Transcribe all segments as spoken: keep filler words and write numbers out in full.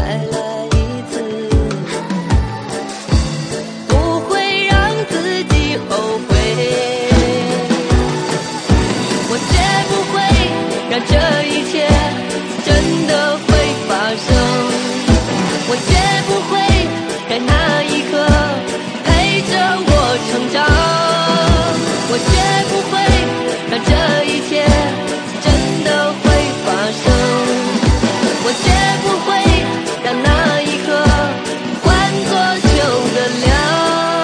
来一次，不会让自己后悔，我绝不会让这一切真的会发生，我绝不会让那一刻陪着我成长，我绝不会让这一切真的会发生，我绝不会让那一刻换作旧的凉。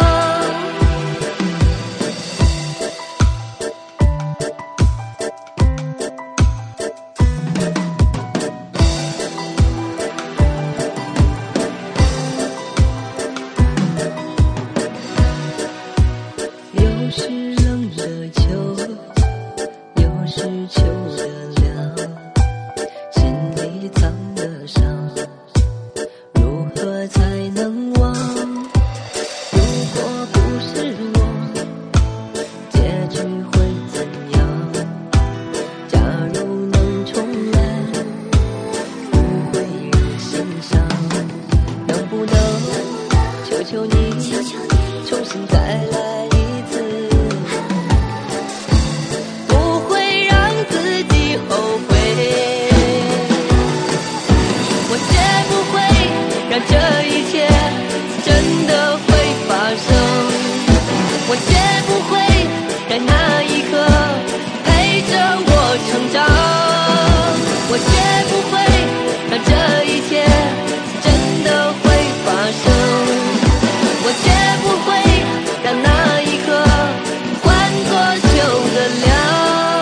又是冷的秋，又是秋的凉，心里藏的伤，如何才能忘？如果不是我，结局会怎样？假如能重来，不会有心伤，能不能求求你，重新再来一次，不会让自己后悔，我绝不会让这一切真的会发生，我绝不会让那一刻陪着我成长，我绝不会让这一切真的会发生，我绝不会让那一刻换作旧的凉。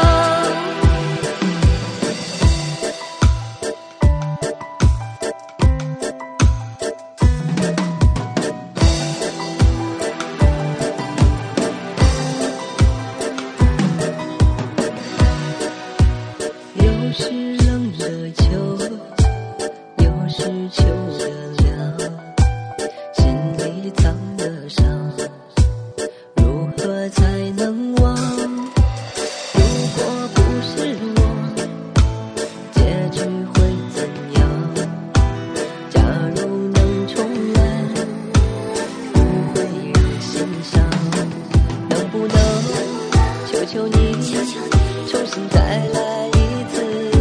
又是冷的秋，又是秋的凉，心里藏的伤，如何才能忘？如果不是我，结局会怎样？假如能重来，不会有心伤，能不能求求你，重新再来一次，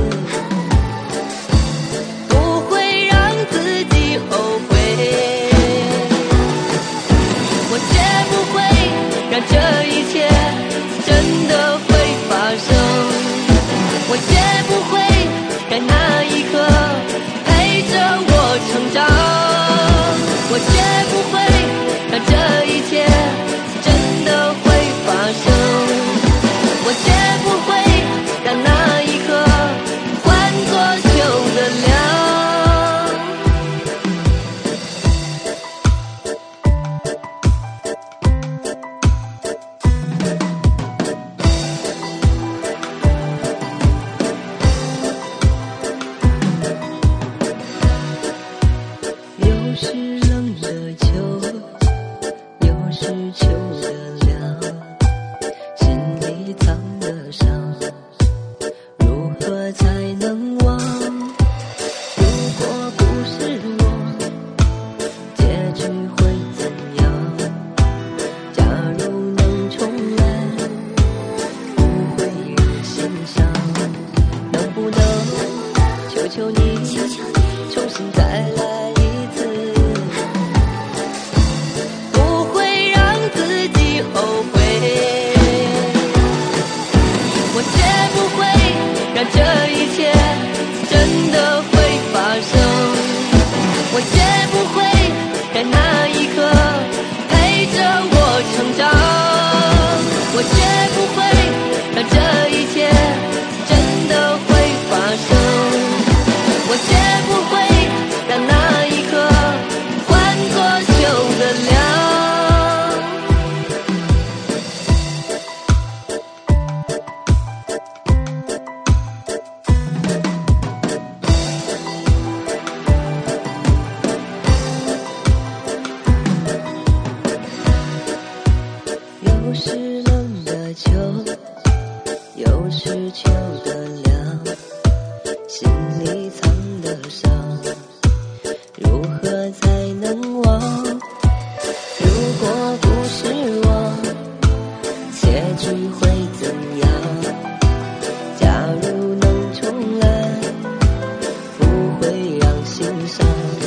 不会让自己后悔，我绝不会让这一切真的会发生，我绝不会让那一刻陪着我成长，我绝不会让这一切真的会发生，我绝不会让那一刻换作旧的凉。又是冷的秋，又是秋的凉，心里藏的伤，如何才能忘？如果不是我，结局会怎样？假如能重来，不会有心伤，能不能求求你，重新再来一次，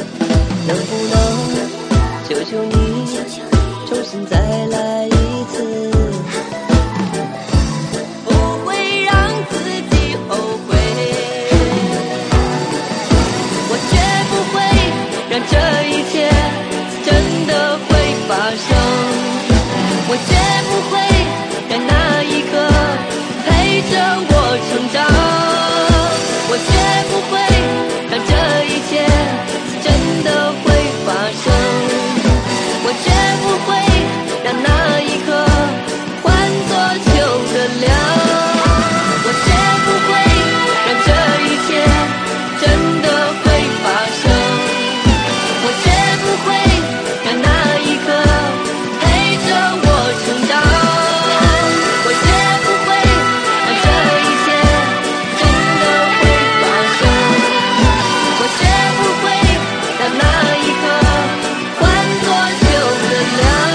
能不能求求你重新再来一次，不会让自己后悔，我绝不会让这一切真的会发生，我绝不会让那一刻陪着我成长，我绝不会让这一切真的会发生，我绝不会让那一刻换作秋的凉，我绝不会让这一切真的会发生，我绝不会让那一刻陪着我成长，我绝不会让这一切真的会发生，我绝不会让那一刻换作秋的凉。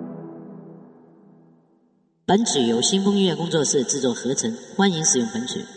本曲由新风音乐工作室制作合成，欢迎使用本曲。